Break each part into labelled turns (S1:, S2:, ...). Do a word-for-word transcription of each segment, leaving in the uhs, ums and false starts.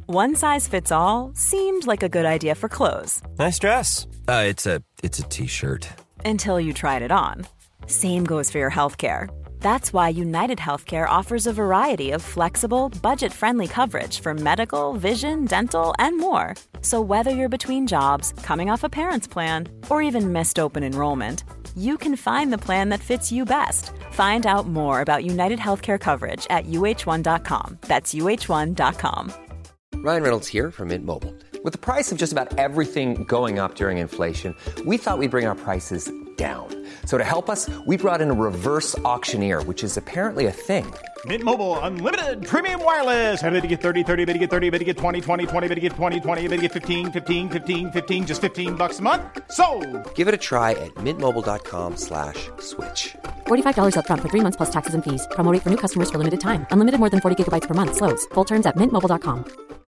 S1: One size fits all seemed like a good idea for clothes.
S2: Nice dress. Uh, it's a it's a t-shirt.
S1: Until you tried it on. Same goes for your healthcare. That's why United Healthcare offers a variety of flexible, budget-friendly coverage for medical, vision, dental, and more. So whether you're between jobs, coming off a parent's plan, or even missed open enrollment, you can find the plan that fits you best. Find out more about United Healthcare coverage at U H one dot com. That's U H one dot com.
S3: Ryan Reynolds here from Mint Mobile. With the price of just about everything going up during inflation, we thought we'd bring our prices down. So to help us, we brought in a reverse auctioneer, which is apparently a thing.
S4: Mint Mobile Unlimited Premium Wireless. How to get thirty, thirty, how to get thirty, how to get twenty, twenty, twenty, how to get twenty, twenty, how to get fifteen, fifteen, fifteen, fifteen, just fifteen bucks a month? Sold!
S3: Give it a try at mintmobile.com slash switch.
S5: forty-five dollars up front for three months plus taxes and fees. Promo rate for new customers for limited time. Unlimited more than forty gigabytes per month. Slows full terms at mint mobile dot com.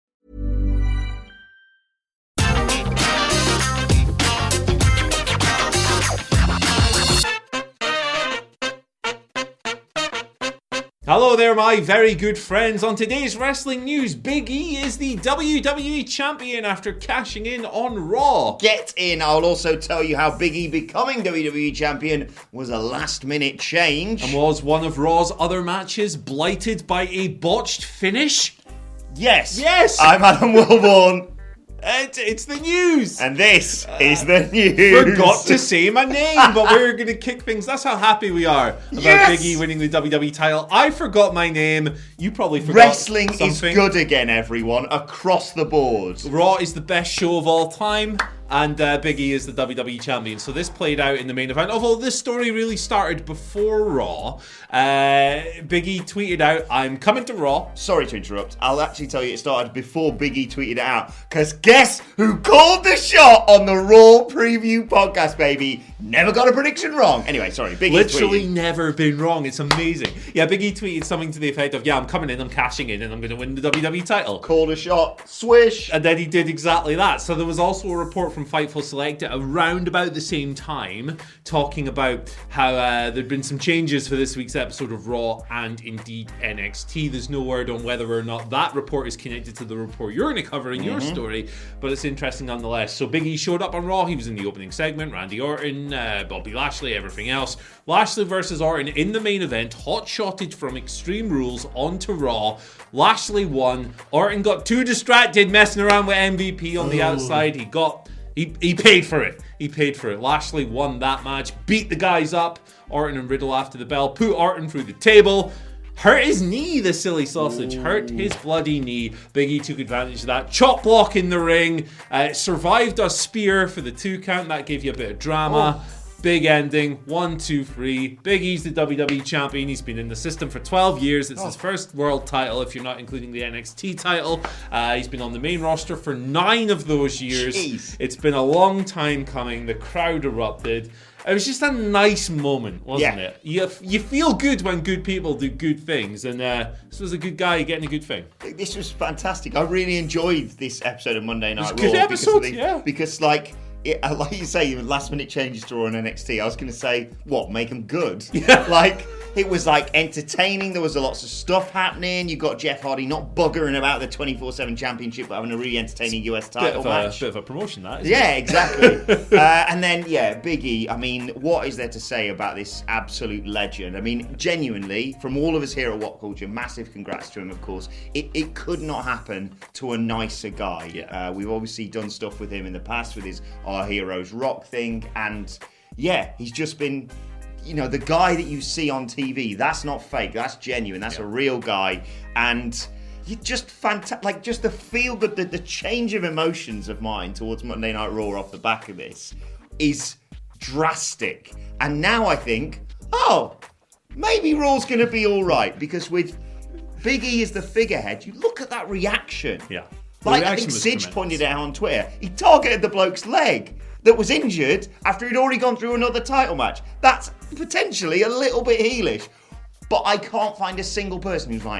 S6: Hello there, my very good friends. On today's wrestling news, Big E is the W W E champion after cashing in on Raw.
S7: Get in. I'll also tell you how Big E becoming W W E champion was a last-minute change.
S6: And was one of Raw's other matches blighted by a botched finish?
S7: Yes.
S6: Yes.
S7: I'm Adam Wilborn.
S6: It's, it's the news.
S7: And this uh, is the news.
S6: Forgot to say my name, but we're going to kick things. That's how happy we are about
S7: yes!
S6: Big E winning the W W E title. I forgot my name. You probably forgot
S7: Wrestling
S6: something.
S7: is good again, everyone, across the board.
S6: Raw is the best show of all time. And uh, Big E is the W W E champion. So this played out in the main event. Although this story really started before Raw. Uh, Big E tweeted out, I'm coming to Raw.
S7: Sorry to interrupt. I'll actually tell you it started before Big E tweeted it out. Because guess who called the shot on the Raw preview podcast, baby? Never got a prediction wrong. Anyway, sorry. Big E
S6: Literally
S7: tweeted.
S6: never been wrong. It's amazing. Yeah, Big E tweeted something to the effect of, yeah, I'm coming in, I'm cashing in, and I'm going to win the W W E title.
S7: Called a shot. Swish.
S6: And then he did exactly that. So there was also a report from Fightful Select at around about the same time talking about how uh, there'd been some changes for this week's episode of Raw and indeed N X T. There's no word on whether or not that report is connected to the report you're going to cover in mm-hmm. your story, but it's interesting nonetheless. So Big E showed up on Raw. He was in the opening segment. Randy Orton, uh, Bobby Lashley, everything else. Lashley versus Orton in the main event, hot-shotted from Extreme Rules onto Raw. Lashley won. Orton got too distracted messing around with M V P on the oh. outside. He got He, he paid for it. He paid for it. Lashley won that match, beat the guys up. Orton and Riddle after the bell, put Orton through the table, hurt his knee, the silly sausage, Ooh. hurt his bloody knee. Big E took advantage of that. Chop block in the ring, uh, survived a spear for the two count. That gave you a bit of drama. Oh. Big ending, one, two, three. Big E's the W W E champion. He's been in the system for twelve years. It's oh. his first world title, if you're not including the N X T title. Uh, he's been on the main roster for nine of those years. Jeez. It's been a long time coming. The crowd erupted. It was just a nice moment, wasn't yeah. it? You, you feel good when good people do good things, and uh, this was a good guy getting a good thing.
S7: This was fantastic. I really enjoyed this episode of Monday Night Raw.
S6: It was a good episode,
S7: because the,
S6: yeah.
S7: Because, like... It, like you say, last minute changes to Raw and N X T. I was going to say, what, make them good? Yeah. Like, it was like entertaining. There was a lots of stuff happening. You got Jeff Hardy not buggering about the twenty-four seven championship, but having a really entertaining U S title
S6: bit
S7: match.
S6: A, bit of a promotion, that, isn't
S7: yeah,
S6: it?
S7: exactly. uh, and then, yeah, Big E. I mean, what is there to say about this absolute legend? I mean, genuinely, from all of us here at What Culture, massive congrats to him, of course. It, it could not happen to a nicer guy. Yeah. Uh, we've obviously done stuff with him in the past with his Our Heroes Rock thing, and yeah, he's just been, you know, the guy that you see on T V. That's not fake. That's genuine. That's yeah. a real guy, and you just fantastic. Like just the feel good, the, the change of emotions of mine towards Monday Night Raw off the back of this is drastic. And now I think, oh, maybe Raw's going to be all right, because with Big E as the figurehead, you look at that reaction.
S6: Yeah.
S7: Like I think Sidge pointed out on Twitter, he targeted the bloke's leg that was injured after he'd already gone through another title match. That's potentially a little bit heelish. But I can't find a single person who's like,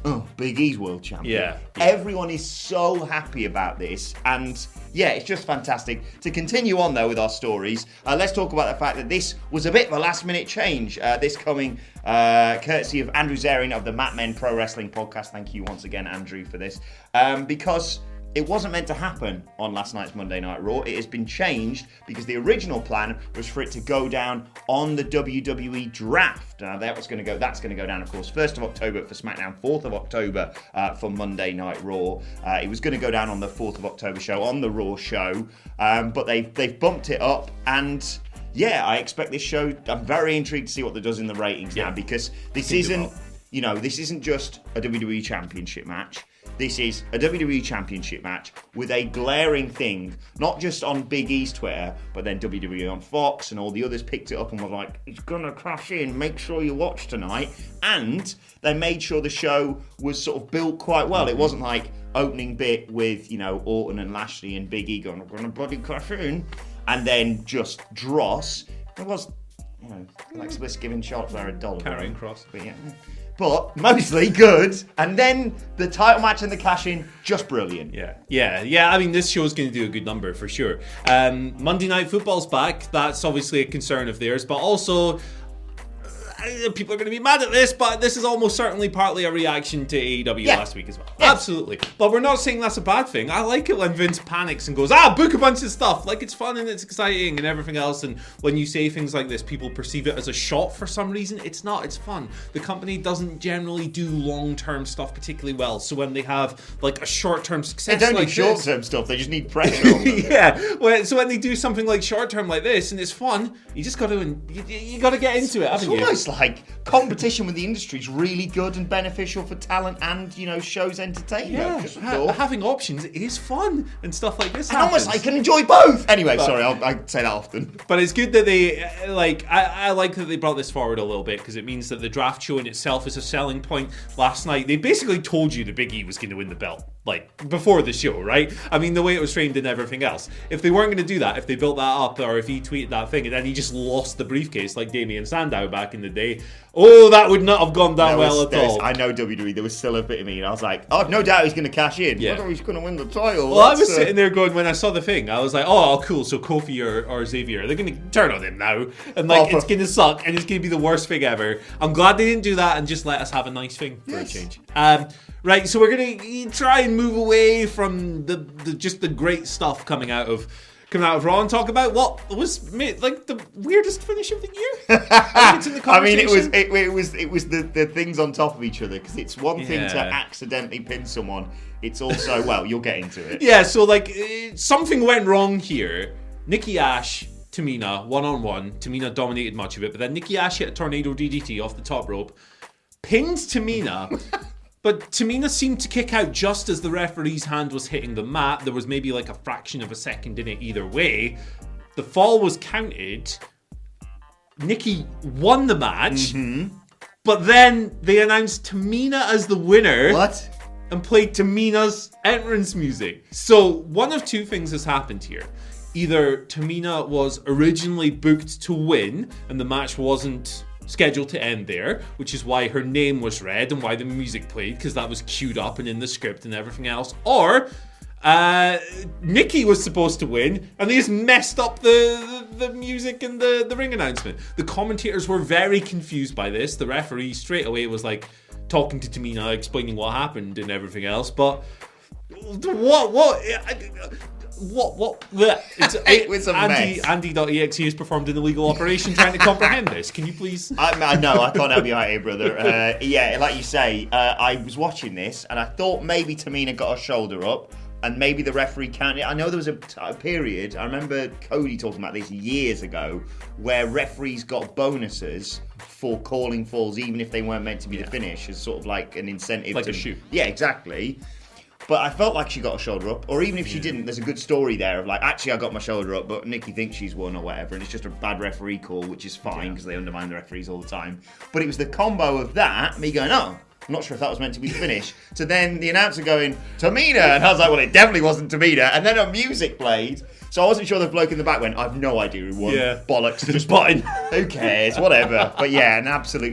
S7: oh, Big E's world champion.
S6: Yeah.
S7: Everyone is so happy about this, and yeah, it's just fantastic. To continue on though with our stories, uh, let's talk about the fact that this was a bit of a last minute change. Uh, this coming uh, courtesy of Andrew Zarian of the Mat Men Pro Wrestling Podcast. Thank you once again, Andrew, for this. Um, because it wasn't meant to happen on last night's Monday Night Raw. It has been changed because the original plan was for it to go down on the W W E draft. Now that was going to go. That's going to go down, of course, first of October for SmackDown, fourth of October uh, for Monday Night Raw. Uh, it was going to go down on the fourth of October show on the Raw show, um, but they've they've bumped it up and. Yeah, I expect this show. I'm very intrigued to see what it does in the ratings yeah. now because this isn't, you know, this isn't just a W W E Championship match. This is a W W E Championship match with a glaring thing, not just on Big E's Twitter, but then W W E on Fox and all the others picked it up and were like, it's gonna crash in, make sure you watch tonight. And they made sure the show was sort of built quite well. It wasn't like opening bit with, you know, Orton and Lashley and Big E going, we're gonna bloody crash in. And then just dross. It was, you know, like Bliss giving Charlotte Flair a dollar.
S6: Carrying Cross.
S7: But yeah. But mostly good. And then the title match and the cash-in, just brilliant.
S6: Yeah, yeah, yeah. I mean, this show's going to do a good number for sure. Um, Monday Night Football's back. That's obviously a concern of theirs. But also, uh, people are going to be mad at this, but this is almost certainly partly a reaction to A E W yeah. last week as well. Yeah. Absolutely. But we're not saying that's a bad thing. I like it when Vince panics and goes, ah, book a bunch of stuff. Like, it's fun and it's exciting and everything else. And when you say things like this, people perceive it as a shot for some reason. It's not. It's fun. The company doesn't generally do long-term stuff particularly well. So when they have, like, a short-term success
S7: They don't
S6: like
S7: need short-term
S6: this,
S7: stuff. They just need pressure on them.
S6: yeah. Well, so when they do something like short-term like this and it's fun, you just got to you, you got to get into it, haven't
S7: it's
S6: you?
S7: It's almost like competition with the industry is really good and beneficial for talent and, you know, shows entertainment.
S6: Yeah. Ha- having options is fun and stuff like this
S7: and
S6: happens.
S7: almost I can enjoy both. Anyway,
S6: but,
S7: sorry, I'll, I say that often.
S6: But it's good that they, like, I, I like that they brought this forward a little bit because it means that the draft show in itself is a selling point. Last night, they basically told you that Big E was going to win the belt, like, before the show, right? I mean, the way it was framed and everything else. If they weren't going to do that, if they built that up, or if he tweeted that thing and then he just lost the briefcase like Damien Sandow back in the day, oh, that would not have gone down
S7: was,
S6: well at all.
S7: I know W W E, there was still a bit of me, and I was like, oh, no doubt he's going to cash in.
S6: Yeah.
S7: I thought he's going to win the title.
S6: Well,
S7: That's
S6: I was
S7: uh...
S6: sitting there going, when I saw the thing, I was like, oh, cool, so Kofi or, or Xavier, they're going to turn on him now. And, like, oh, for... it's going to suck, and it's going to be the worst thing ever. I'm glad they didn't do that and just let us have a nice thing for yes. a change. Um, right, so we're going to try and move away from the, the just the great stuff coming out of coming out of Raw and talk about what was like the weirdest finish of the year. I, it's in the
S7: I mean, it was it, it was it was the, the things on top of each other because it's one
S6: yeah.
S7: thing to accidentally pin someone. It's also well, you'll get into it.
S6: Yeah, so like uh, something went wrong here. Nikki Ash, Tamina, one on one. Tamina dominated much of it, but then Nikki Ash hit a tornado D D T off the top rope, pinned Tamina. But Tamina seemed to kick out just as the referee's hand was hitting the mat. There was maybe like a fraction of a second in it either way. The fall was counted. Nikki won the match.
S7: Mm-hmm.
S6: But then they announced Tamina as the winner.
S7: What?
S6: And played Tamina's entrance music. So one of two things has happened here. Either Tamina was originally booked to win and the match wasn't scheduled to end there, which is why her name was read and why the music played, because that was queued up and in the script and everything else. Or uh, Nikki was supposed to win and they just messed up the, the, the music and the, the ring announcement. The commentators were very confused by this. The referee straight away was like talking to Tamina, explaining what happened and everything else. But what, what, what, what, what it's,
S7: it was a
S6: Andy,
S7: mess.
S6: Andy.exe has performed an illegal operation trying to comprehend this. Can you please?
S7: I, I know, I can't help you out here, brother. Uh, yeah, like you say, uh, I was watching this and I thought maybe Tamina got her shoulder up and maybe the referee counted. I know there was a, a period, I remember Cody talking about this years ago, where referees got bonuses for calling falls even if they weren't meant to be yeah. the finish, as sort of like an incentive.
S6: Like
S7: to,
S6: a shoot.
S7: Yeah, exactly. But I felt like she got her shoulder up, or even if she yeah. didn't, there's a good story there of like, actually I got my shoulder up, but Nikki thinks she's won or whatever, and it's just a bad referee call, which is fine because yeah. they undermine the referees all the time. But it was the combo of that, me going, oh, I'm not sure if that was meant to be the finish, to then the announcer going, Tamina, and I was like, well, it definitely wasn't Tamina, and then her music played, so I wasn't sure the bloke in the back went, I've no idea who won.
S6: Yeah.
S7: Bollocks, just button. Who cares, whatever. But yeah, an absolutely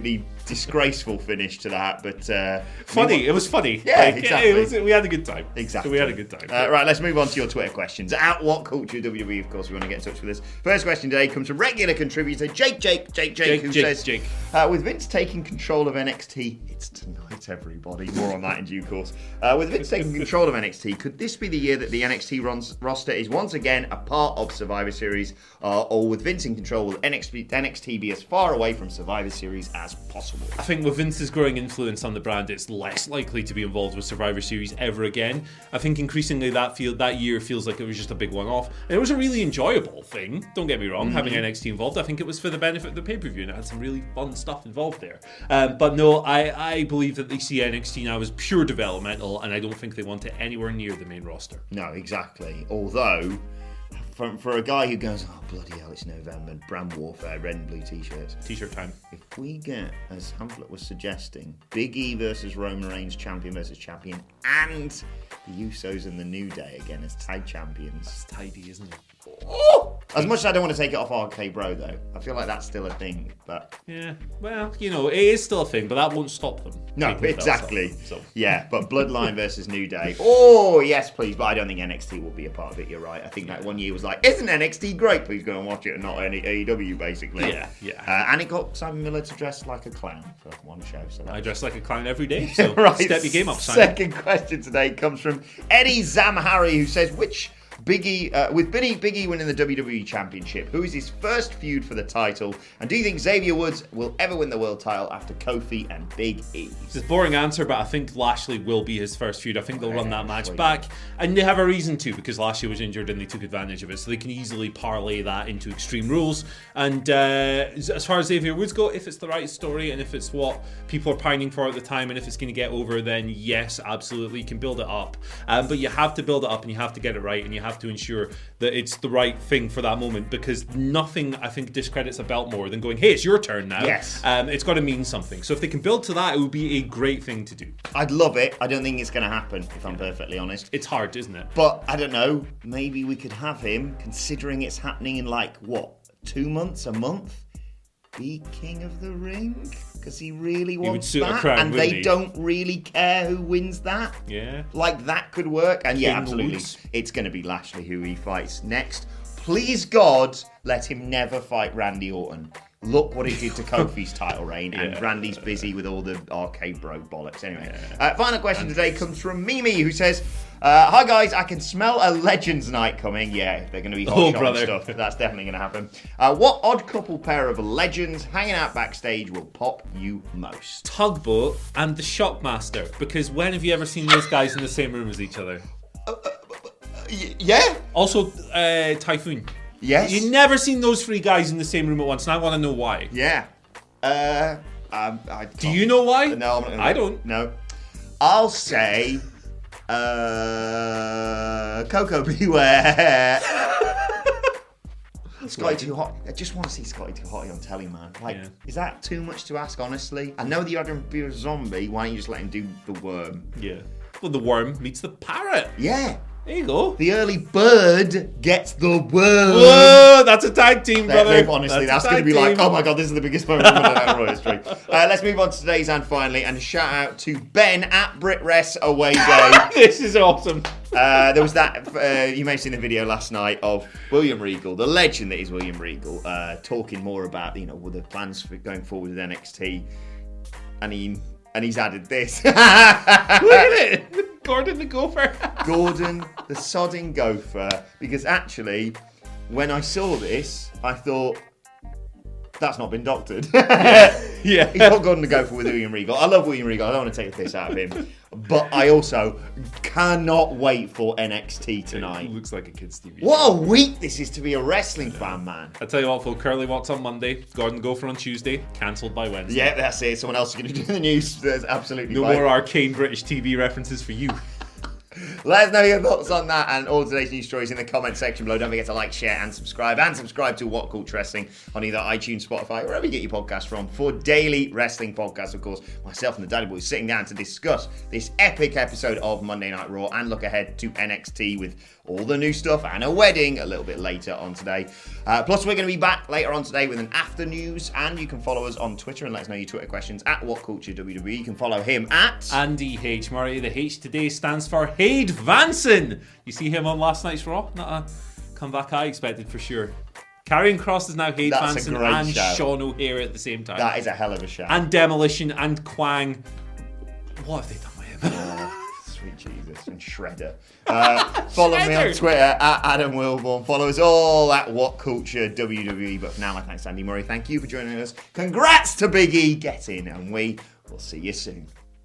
S7: disgraceful finish to that, but uh,
S6: funny. It was funny.
S7: Yeah,
S6: like,
S7: exactly.
S6: It was, we had a good time.
S7: Exactly.
S6: We had a good time.
S7: Uh, right, let's move on to your Twitter questions. At What Culture W W E, of course, if you want to get in touch with us. First question today comes from regular contributor Jake, Jake, Jake, Jake,
S6: Jake
S7: who
S6: Jake,
S7: says,
S6: Jake.
S7: Uh, with Vince taking control of N X T, it's tonight, everybody. More on that in due course. Uh, with Vince taking control of N X T, could this be the year that the N X T runs, roster is once again a part of Survivor Series, uh, or with Vince in control, will N X T, N X T be as far away from Survivor Series as possible?
S6: I think with Vince's growing influence on the brand, it's less likely to be involved with Survivor Series ever again. I think increasingly that feel that year feels like it was just a big one-off. And it was a really enjoyable thing, don't get me wrong, mm-hmm. having N X T involved. I think it was for the benefit of the pay-per-view, and it had some really fun stuff involved there. Um, but no, I, I believe that they see N X T now as pure developmental, and I don't think they want it anywhere near the main roster.
S7: No, exactly. Although, for, for a guy who goes, oh, bloody hell, it's November, brand warfare, red and blue t-shirts.
S6: T-shirt time.
S7: If we get, as Hamlet was suggesting, Big E versus Roman Reigns, champion versus champion, and the Usos and the New Day again as tag champions.
S6: It's tidy, isn't it?
S7: Oh! As much as I don't want to take it off R K Bro, though, I feel like that's still a thing. But
S6: yeah, well, you know, it is still a thing, but that won't stop them.
S7: No, exactly.
S6: Up, so.
S7: Yeah, but Bloodline versus New Day. Oh, yes, please. But I don't think N X T will be a part of it. You're right. I think that one year was like, isn't N X T great? Please go and watch it, and not any A E W, basically.
S6: Yeah, yeah.
S7: Uh, and it got Simon Miller to dress like a clown for one show. So
S6: I dress like a clown every day. So
S7: right.
S6: Step your game up, Simon.
S7: Second question today comes from Eddie Zamhari, who says, which Biggie, uh, with Biggie, Biggie winning the W W E Championship, who is his first feud for the title? And do you think Xavier Woods will ever win the world title after Kofi and Big E?
S6: It's a boring answer, but I think Lashley will be his first feud. I think they'll run that match
S7: Lashley.
S6: back. And they have a reason to, because Lashley was injured and they took advantage of it. So they can easily parlay that into Extreme Rules. And uh, as far as Xavier Woods go, if it's the right story and if it's what people are pining for at the time and if it's going to get over, then yes, absolutely, you can build it up. Um, but you have to build it up and you have to get it right and you have to ensure that it's the right thing for that moment, because nothing, I think, discredits a belt more than going, hey, it's your turn now.
S7: Yes.
S6: Um, it's got to mean something. So if they can build to that, it would be a great thing to do.
S7: I'd love it. I don't think it's going to happen, if I'm perfectly honest.
S6: It's hard, isn't it?
S7: But I don't know. Maybe we could have him, considering it's happening in like, what, two months, a month? Be King of the Ring? Because he really wants
S6: suit a
S7: that.
S6: crown,
S7: and
S6: wouldn't
S7: they
S6: he?
S7: don't really care who wins that.
S6: Yeah.
S7: Like, that could work. And yeah,
S6: King
S7: absolutely.
S6: Woods.
S7: It's going to be Lashley who he fights next. Please, God, let him never fight Randy Orton. Look what he did to Kofi's title reign, and
S6: Yeah.
S7: Randy's busy with all the arcade bro bollocks. Anyway, uh, final question today comes from Mimi, who says, uh, "Hi guys, I can smell a Legends night coming. Yeah, they're going to be hot
S6: Oh,
S7: shot
S6: brother.
S7: stuff. That's definitely going to happen. Uh, what odd couple pair of legends hanging out backstage will pop you most?"
S6: Tugboat and the Shockmaster, because when have you ever seen those guys in the same room as each other?
S7: Y- yeah.
S6: Also, uh, Typhoon.
S7: Yes.
S6: You've never seen those three guys in the same room at once, and I want to know why.
S7: Yeah. Uh, um, I
S6: Do you know why?
S7: No, I'm not gonna
S6: I don't.
S7: No. I'll say, uh, Coco Beware. Scotty Too Hot. I just want to see Scotty Too Hotty on telly, man. Like,
S6: Yeah.
S7: is that too much to ask, honestly? I know that you had him be a zombie. Why don't you just let him do the worm?
S6: Yeah. Well, the worm meets the parrot.
S7: Yeah.
S6: There you go.
S7: The early bird gets the worm.
S6: Whoa, that's a tag team,
S7: They're-
S6: brother.
S7: they're- honestly,
S6: That's
S7: that's,
S6: a
S7: going to
S6: tag
S7: be like,
S6: team.
S7: oh my god, this is the biggest moment in Royal history. Uh, let's move on to today's and finally, and a shout out to Ben at BritRes Away Day.
S6: This is awesome.
S7: Uh, there was that, uh, you may have seen the video last night of William Regal, the legend that is William Regal, uh, talking more about, you know, what the plans for going forward with N X T. And he and he's added this.
S6: Look at it. Gordon the Gopher.
S7: Gordon the sodding gopher. Because actually, when I saw this, I thought, that's not been doctored.
S6: Yeah.
S7: He's not Gordon the Gopher with William Regal. I love William Regal. I don't want to take the piss out of him. But I also cannot wait for N X T tonight.
S6: Looks like a kid's T V.
S7: What a week this is to be a wrestling fan, man.
S6: I tell you what, Phil, Curly Walks on Monday, Gordon Gopher on Tuesday, cancelled by Wednesday.
S7: Yeah, that's it. Someone else is going to do the news. That's absolutely
S6: No
S7: fine.
S6: more arcane British T V references for you.
S7: Let us know your thoughts on that and all today's news stories in the comment section below. Don't forget to like, share, and subscribe. And subscribe to What Culture Wrestling on either iTunes, Spotify, wherever you get your podcasts from, for daily wrestling podcasts. Of course, myself and the Daddy Boys sitting down to discuss this epic episode of Monday Night Raw and look ahead to N X T with all the new stuff and a wedding a little bit later on today. Uh, plus, we're going to be back later on today with an after news, and you can follow us on Twitter and let us know your Twitter questions at What Culture W W E. You can follow him at
S6: Andy H. Murray. The H today stands for Hade Vanson. You see him on last night's Raw? Not a comeback I expected for sure. Karrion Kross is now Hade
S7: That's
S6: Vanson and
S7: shout.
S6: Sean O'Hare at the same time.
S7: That is a hell of a shout.
S6: And Demolition and Quang. What have they done with him?
S7: Oh, sweet Jesus. And Shredder. Uh, follow me on Twitter at Adam Wilborn. Follow us all at What Culture W W E. But for now, my thanks to Andy Murray. Thank you for joining us. Congrats to Big E. Get in, and we will see you soon.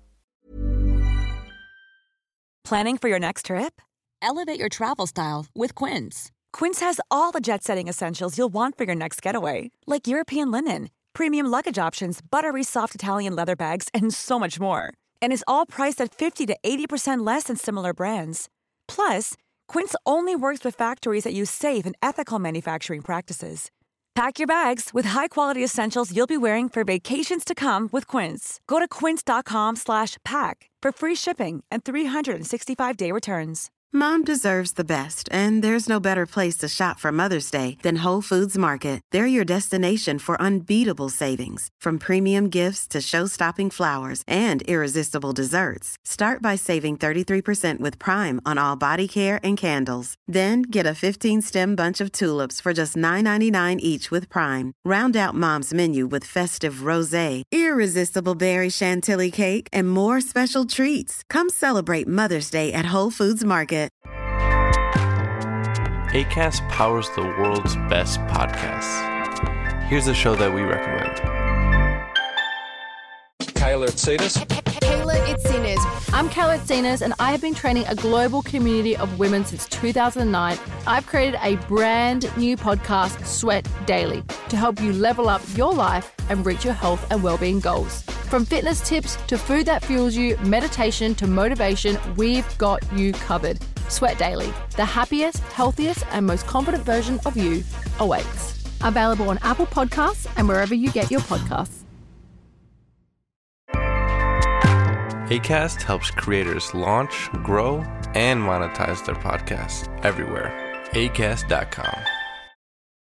S1: Planning for your next trip?
S8: Elevate your travel style with Quince.
S1: Quince has all the jet-setting essentials you'll want for your next getaway, like European linen, premium luggage options, buttery soft Italian leather bags, and so much more. And is all priced at fifty to eighty percent less than similar brands. Plus, Quince only works with factories that use safe and ethical manufacturing practices. Pack your bags with high-quality essentials you'll be wearing for vacations to come with Quince. Go to quince.com slash pack for free shipping and three sixty-five day returns.
S9: Mom deserves the best, and there's no better place to shop for Mother's Day than Whole Foods Market. They're your destination for unbeatable savings, from premium gifts to show-stopping flowers and irresistible desserts. Start by saving thirty-three percent with Prime on all body care and candles. Then get a fifteen-stem bunch of tulips for just nine ninety-nine each with Prime. Round out Mom's menu with festive rosé, irresistible berry chantilly cake, and more special treats. Come celebrate Mother's Day at Whole Foods Market.
S10: Acast powers the world's best podcasts. Here's a show that we recommend.
S11: Kayla Itsinas.
S12: Kayla Itsinas. I'm Kayla Itsinas, and I have been training a global community of women since two thousand nine. I've created a brand new podcast, Sweat Daily, to help you level up your life and reach your health and well-being goals. From fitness tips to food that fuels you, meditation to motivation, we've got you covered. Sweat Daily, the happiest, healthiest, and most confident version of you awaits. Available on Apple Podcasts and wherever you get your podcasts.
S10: Acast helps creators launch, grow, and monetize their podcasts everywhere. acast dot com.